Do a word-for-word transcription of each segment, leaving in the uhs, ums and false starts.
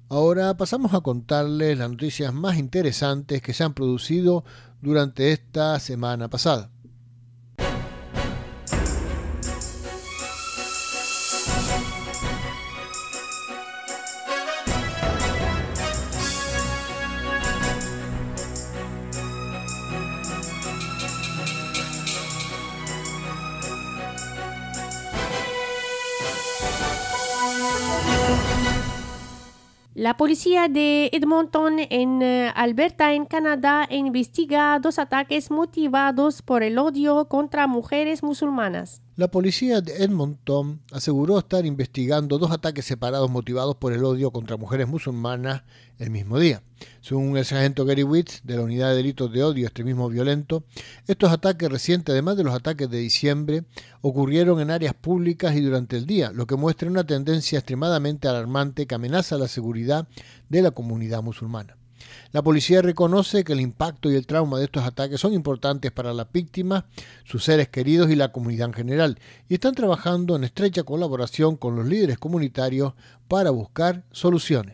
Ahora pasamos a contarles las noticias más interesantes que se han producido durante esta semana pasada. La policía de Edmonton, en Alberta, en Canadá, investiga dos ataques motivados por el odio contra mujeres musulmanas. La policía de Edmonton aseguró estar investigando dos ataques separados motivados por el odio contra mujeres musulmanas el mismo día. Según el sargento Gary Witts, de la Unidad de Delitos de Odio y Extremismo Violento, estos ataques recientes, además de los ataques de diciembre, ocurrieron en áreas públicas y durante el día, lo que muestra una tendencia extremadamente alarmante que amenaza la seguridad de la comunidad musulmana. La policía reconoce que el impacto y el trauma de estos ataques son importantes para las víctimas, sus seres queridos y la comunidad en general, y están trabajando en estrecha colaboración con los líderes comunitarios para buscar soluciones.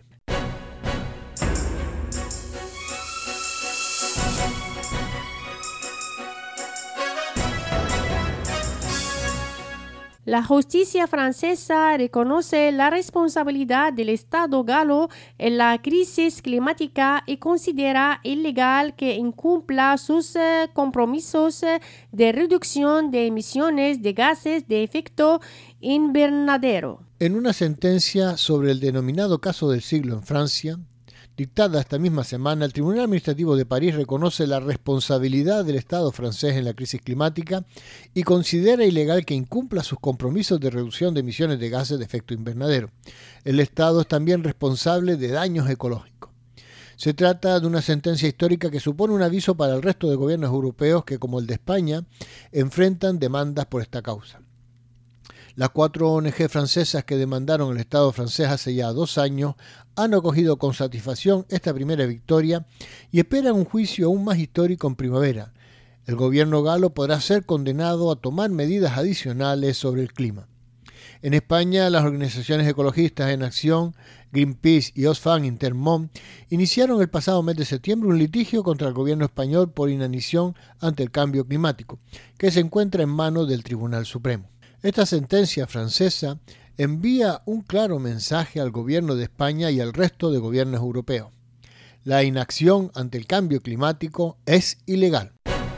La justicia francesa reconoce la responsabilidad del Estado galo en la crisis climática y considera ilegal que incumpla sus eh, compromisos eh, de reducción de emisiones de gases de efecto invernadero. En una sentencia sobre el denominado caso del siglo en Francia, dictada esta misma semana, el Tribunal Administrativo de París reconoce la responsabilidad del Estado francés en la crisis climática y considera ilegal que incumpla sus compromisos de reducción de emisiones de gases de efecto invernadero. El Estado es también responsable de daños ecológicos. Se trata de una sentencia histórica que supone un aviso para el resto de gobiernos europeos que, como el de España, enfrentan demandas por esta causa. Las cuatro O N G francesas que demandaron al Estado francés hace ya dos años han acogido con satisfacción esta primera victoria y esperan un juicio aún más histórico en primavera. El gobierno galo podrá ser condenado a tomar medidas adicionales sobre el clima. En España, las organizaciones ecologistas en acción, Greenpeace y Oxfam Intermón, iniciaron el pasado mes de septiembre un litigio contra el gobierno español por inanición ante el cambio climático, que se encuentra en manos del Tribunal Supremo. Esta sentencia francesa envía un claro mensaje al gobierno de España y al resto de gobiernos europeos. La inacción ante el cambio climático es ilegal.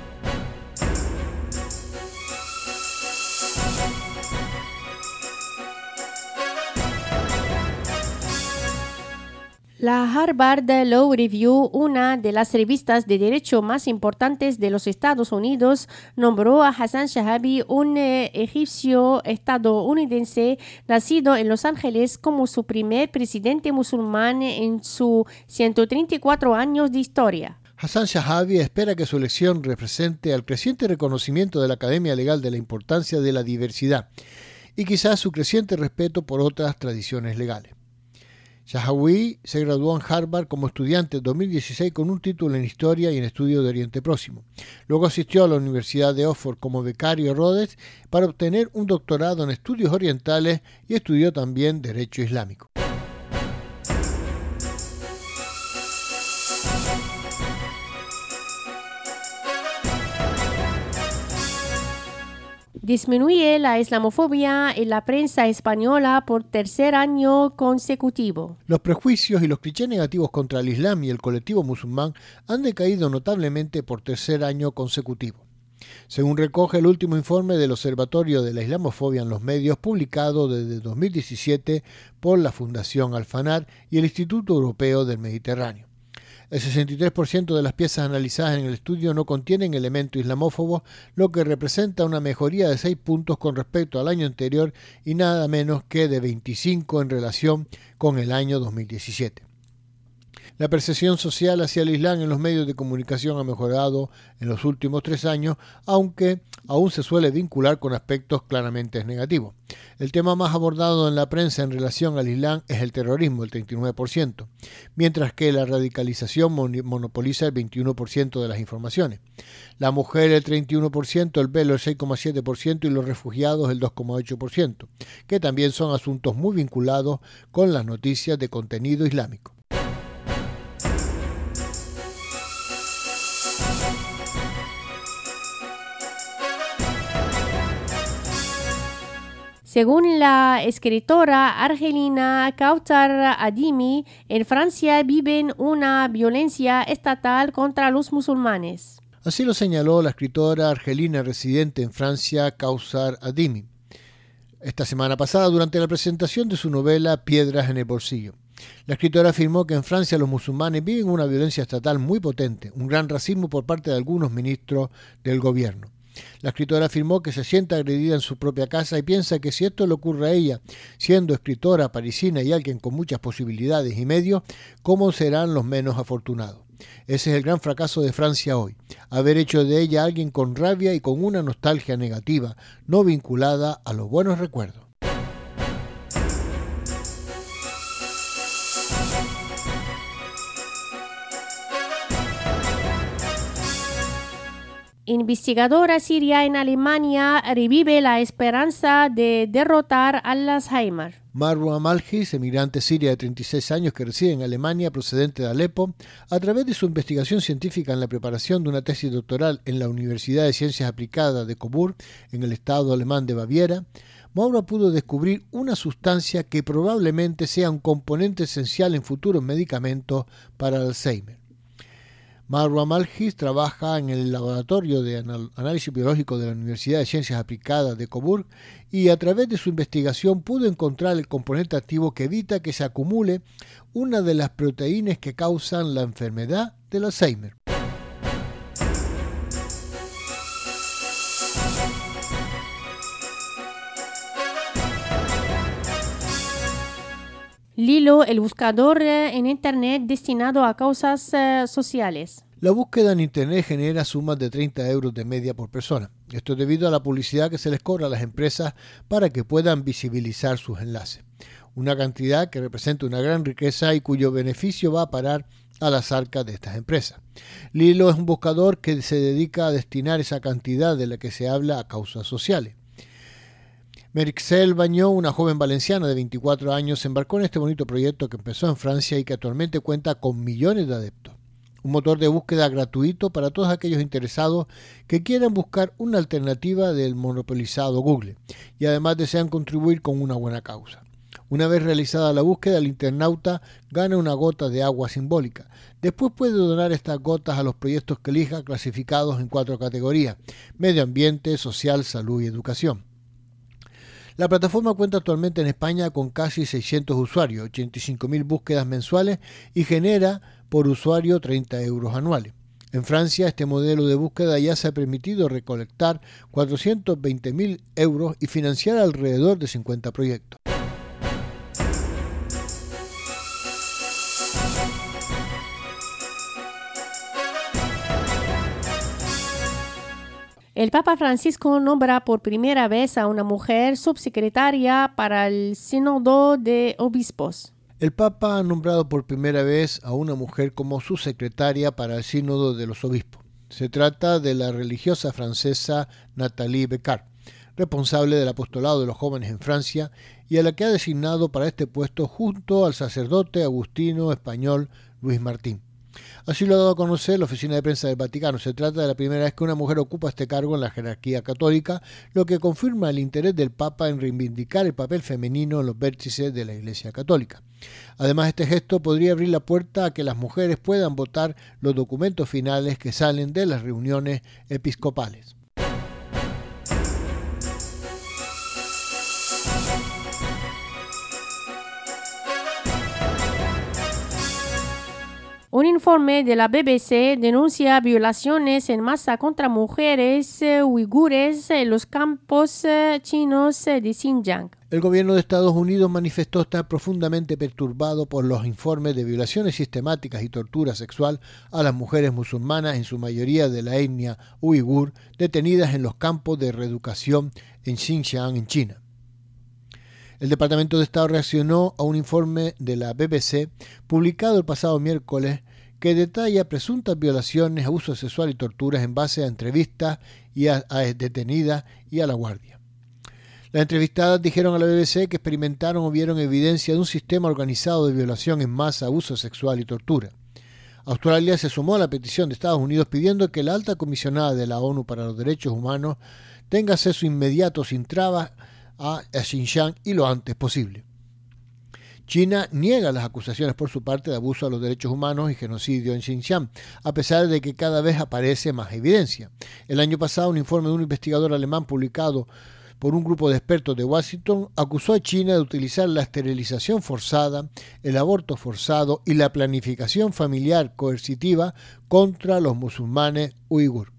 La Harvard Law Review, una de las revistas de derecho más importantes de los Estados Unidos, nombró a Hassan Shahabi, un eh, egipcio estadounidense nacido en Los Ángeles, como su primer presidente musulmán en sus ciento treinta y cuatro años de historia. Hassan Shahabi espera que su elección represente al creciente reconocimiento de la Academia Legal de la importancia de la diversidad y quizás su creciente respeto por otras tradiciones legales. Shahabi se graduó en Harvard como estudiante en dos mil dieciséis con un título en Historia y en Estudios de Oriente Próximo. Luego asistió a la Universidad de Oxford como becario Rhodes para obtener un doctorado en Estudios Orientales y estudió también Derecho Islámico. Disminuye la islamofobia en la prensa española por tercer año consecutivo. Los prejuicios y los clichés negativos contra el Islam y el colectivo musulmán han decaído notablemente por tercer año consecutivo. Según recoge el último informe del Observatorio de la Islamofobia en los Medios, publicado desde dos mil diecisiete por la Fundación Al-Fanar y el Instituto Europeo del Mediterráneo. El sesenta y tres por ciento de las piezas analizadas en el estudio no contienen elementos islamófobos, lo que representa una mejoría de seis puntos con respecto al año anterior y nada menos que de veinticinco en relación con el año dos mil diecisiete. La percepción social hacia el Islam en los medios de comunicación ha mejorado en los últimos tres años, aunque aún se suele vincular con aspectos claramente negativos. El tema más abordado en la prensa en relación al Islam es el terrorismo, el treinta y nueve por ciento, mientras que la radicalización monopoliza el veintiuno por ciento de las informaciones. La mujer el treinta y uno por ciento, el velo el seis coma siete por ciento y los refugiados el dos coma ocho por ciento, que también son asuntos muy vinculados con las noticias de contenido islámico. Según la escritora argelina Kawthar Adimi, en Francia viven una violencia estatal contra los musulmanes. Así lo señaló la escritora argelina residente en Francia, Kawthar Adimi, esta semana pasada durante la presentación de su novela Piedras en el bolsillo. La escritora afirmó que en Francia los musulmanes viven una violencia estatal muy potente, un gran racismo por parte de algunos ministros del gobierno. La escritora afirmó que se siente agredida en su propia casa y piensa que si esto le ocurre a ella, siendo escritora parisina y alguien con muchas posibilidades y medios, ¿cómo serán los menos afortunados? Ese es el gran fracaso de Francia hoy, haber hecho de ella alguien con rabia y con una nostalgia negativa, no vinculada a los buenos recuerdos. Investigadora siria en Alemania revive la esperanza de derrotar al Alzheimer. Marwa Malhis, emigrante siria de treinta y seis años que reside en Alemania, procedente de Alepo, a través de su investigación científica en la preparación de una tesis doctoral en la Universidad de Ciencias Aplicadas de Coburg, en el estado alemán de Baviera, Marwa pudo descubrir una sustancia que probablemente sea un componente esencial en futuros medicamentos para el Alzheimer. Marwa Malhis trabaja en el laboratorio de análisis biológico de la Universidad de Ciencias Aplicadas de Coburg y a través de su investigación pudo encontrar el componente activo que evita que se acumule una de las proteínas que causan la enfermedad del Alzheimer. Lilo, el buscador en Internet destinado a causas eh, sociales. La búsqueda en Internet genera sumas de treinta euros de media por persona. Esto es debido a la publicidad que se les cobra a las empresas para que puedan visibilizar sus enlaces. Una cantidad que representa una gran riqueza y cuyo beneficio va a parar a las arcas de estas empresas. Lilo es un buscador que se dedica a destinar esa cantidad de la que se habla a causas sociales. Merixel Bañó, una joven valenciana de veinticuatro años, se embarcó en este bonito proyecto que empezó en Francia y que actualmente cuenta con millones de adeptos. Un motor de búsqueda gratuito para todos aquellos interesados que quieran buscar una alternativa del monopolizado Google y además desean contribuir con una buena causa. Una vez realizada la búsqueda, el internauta gana una gota de agua simbólica. Después puede donar estas gotas a los proyectos que elija, clasificados en cuatro categorías: medio ambiente, social, salud y educación. La plataforma cuenta actualmente en España con casi seiscientos usuarios, ochenta y cinco mil búsquedas mensuales y genera por usuario treinta euros anuales. En Francia, este modelo de búsqueda ya se ha permitido recolectar cuatrocientos veinte mil euros y financiar alrededor de cincuenta proyectos. El Papa Francisco nombra por primera vez a una mujer subsecretaria para el Sínodo de Obispos. El Papa ha nombrado por primera vez a una mujer como subsecretaria para el Sínodo de los Obispos. Se trata de la religiosa francesa Nathalie Becard, responsable del apostolado de los jóvenes en Francia y a la que ha designado para este puesto junto al sacerdote agustino español Luis Martín. Así lo ha dado a conocer la Oficina de Prensa del Vaticano. Se trata de la primera vez que una mujer ocupa este cargo en la jerarquía católica, lo que confirma el interés del Papa en reivindicar el papel femenino en los vértices de la Iglesia Católica. Además, este gesto podría abrir la puerta a que las mujeres puedan votar los documentos finales que salen de las reuniones episcopales. Un informe de la B B C denuncia violaciones en masa contra mujeres eh, uigures en los campos eh, chinos eh, de Xinjiang. El gobierno de Estados Unidos manifestó estar profundamente perturbado por los informes de violaciones sistemáticas y tortura sexual a las mujeres musulmanas, en su mayoría de la etnia uigur, detenidas en los campos de reeducación en Xinjiang, en China. El Departamento de Estado reaccionó a un informe de la B B C publicado el pasado miércoles que detalla presuntas violaciones, abuso sexual y torturas en base a entrevistas y a, a detenidas y a la guardia. Las entrevistadas dijeron a la B B C que experimentaron o vieron evidencia de un sistema organizado de violación en masa, abuso sexual y tortura. Australia se sumó a la petición de Estados Unidos pidiendo que la alta comisionada de la ONU para los Derechos Humanos tenga acceso inmediato sin trabas a Xinjiang y lo antes posible. China niega las acusaciones por su parte de abuso a los derechos humanos y genocidio en Xinjiang, a pesar de que cada vez aparece más evidencia. El año pasado, un informe de un investigador alemán publicado por un grupo de expertos de Washington acusó a China de utilizar la esterilización forzada, el aborto forzado y la planificación familiar coercitiva contra los musulmanes uigur.